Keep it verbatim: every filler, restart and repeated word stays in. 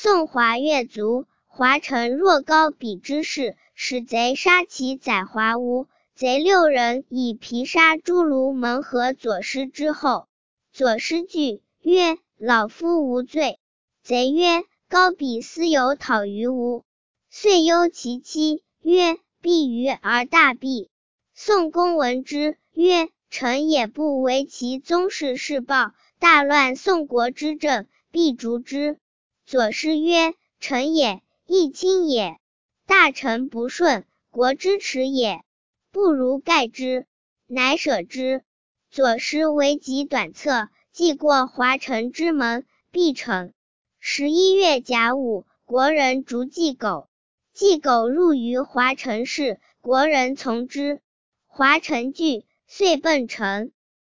宋华越卒，华臣若高比之势，使贼杀其宰华屋。贼六人以皮杀诸卢门和左师之后。左师惧，曰：老夫无罪。贼曰：高比私有讨于吾。遂忧其妻，曰：必于而大弊。宋公闻之，曰：臣也不为其宗室事暴，大乱宋国之政，必逐之。左师曰：臣也，亦亲也。大臣不顺，国之耻也，不如盖之。乃舍之。左师为极短策，既过华臣之门，必惩。十一月甲午，国人逐季狗。季狗入于华臣室，国人从之。华臣惧，遂奔城。